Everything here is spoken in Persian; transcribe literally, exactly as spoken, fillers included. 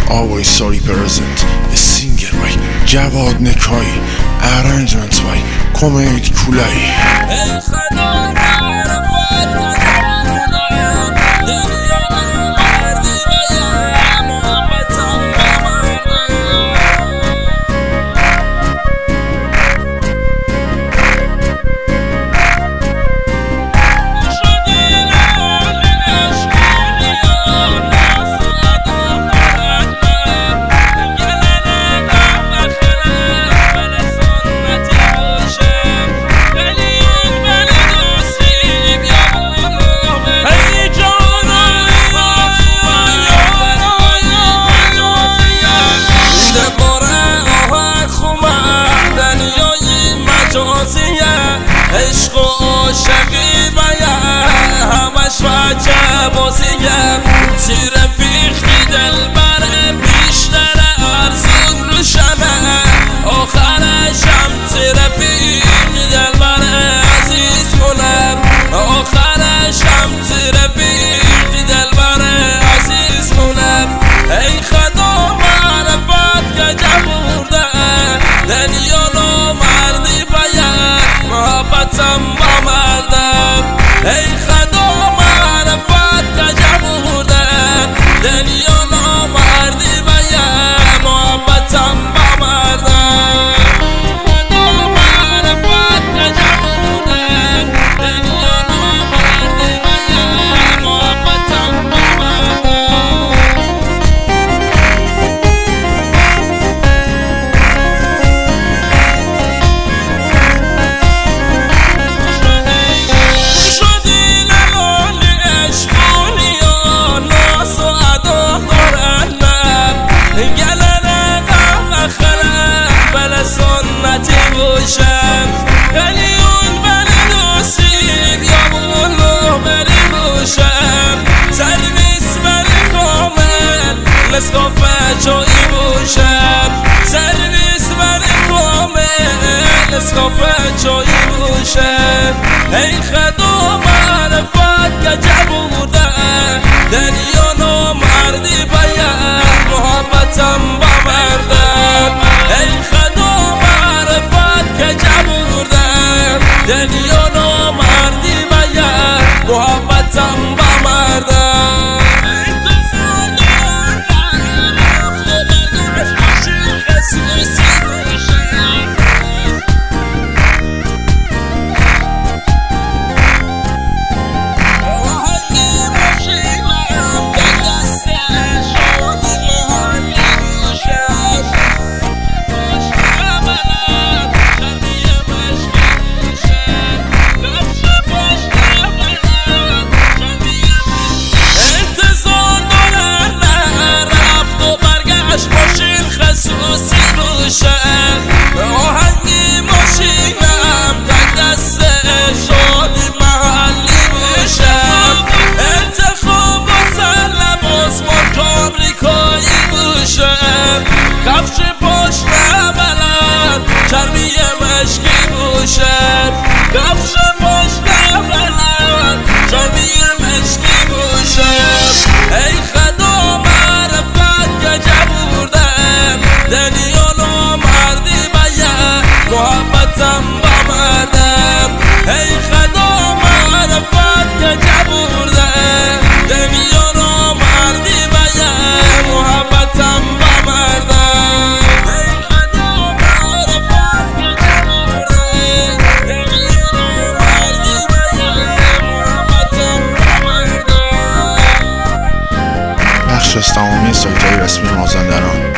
always sorry present. A singer by Javad Nekai, arrangement by Komet Kulai. عشق و عاشقی باید همش وجه بازیه تی رفیقی دل بره بیشتر ارزون روشنه آخرش هم تی رفیقی دل بره عزیز کنم آخرش هم تی رفیقی دل بره عزیز کنم ای خدا معرفت که جبورده دنیا مردی باید محبتم با مردم ای خدا معرفت که جبورده دنیا مردی باید محبتم با مردم خدا معرفت که جبورده دنیا مردی باید محبتم با مردم قلیون بری دوستیم یا بولو بری بوشم سرویس بری کامل نسکافه جایی بوشم سرویس بری کامل نسکافه جایی بوشم ای خدا معرفت که جبورده دنیا نامردی باید محبتم با مردم ای خدا معرفت که جبورده دنیا نامردی باید محبتم با مردم انتظار دارم رفت و برگشت باشی خصوصی باشم آهنگی باشیم به دست شادی محلی باشم خصوصی روشن آهنگی ماشینم تا دست شادی محلی باشم انتخاب واسه لباس مارک آمریکایی باشم کفش پشت بلند چرمی مشکی باشم کفش پشت بلند چرمی مشکی باشم ای خدا معرفت که جبورده دنیا نامردی باید محبتم با مردم ای خدا معرفت که جبورده دنیا نامردی باید محبتم با مردم ای خدا معرفت که جبورده دنیا نامردی باید محبتم با مردم. بخش از تمامی سایت‌های رسمی مازندران.